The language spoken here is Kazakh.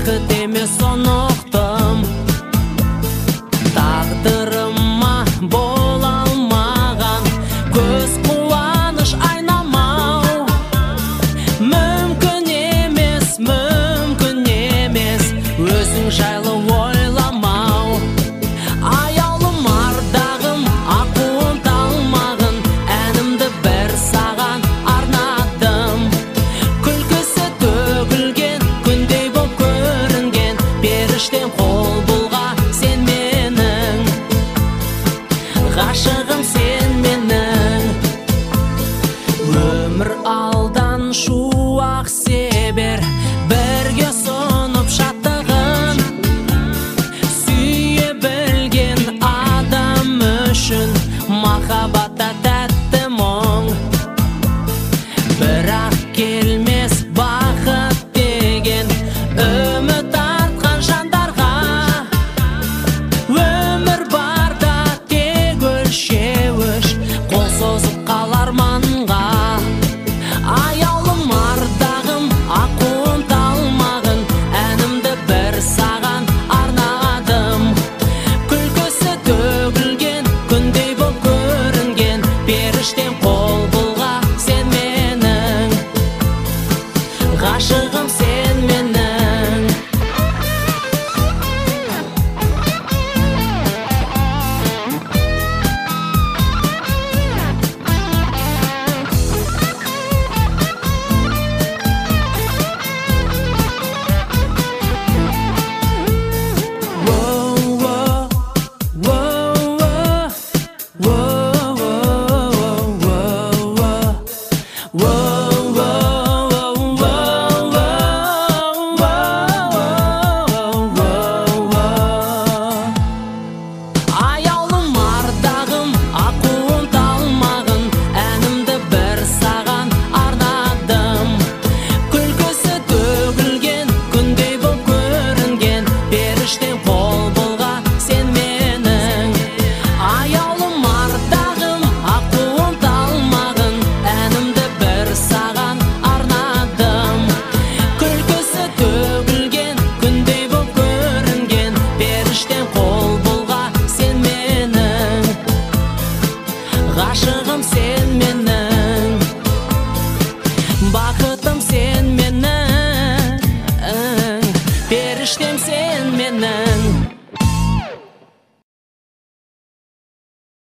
бақыт емес оны ұқтым. Тағдырыма бола алмаған көз қуаныш айнамау. Мүмкін емес өзің жайлы ойламау. Аяулым ардағым, ақуым талмағын, әнімді бір саған арнадым. Күлкісі төгілген, күндей боп көрінген, періштем қол бұлға сен менің, ғашығым сен менің. Өмір алдан шуақ себер, бірге сонып шаттығын. Сүйе білген адам үшін махаббатта тәтті мұң. Бірақ келмес бақыт деген үміт артқан жандарға. Өмір барда тек өлшеуіш, қол созып қалар манға. Аяулым ардағым, ақуым талмағын, әнімді бір саған арнадым. Күлкісі төгілген, күндей боп көрінген, періштем қол бұлға сен менің, ғашығым сен менің. Аяулым ардағым, ақуым талмағын, әнімді бір саған арнадым. Күлкісі төгілген, күндей боп көрінген, періштем қол бұлға сен менің. Аяулым ардағым, ақуым талмағын, әнімді бір саған арнадым. Күлкісі төгілген, күндей боп көрінген, періштем қол бұлға сен менің, ғашығым сен менің, бақытым сен менің, періштем сен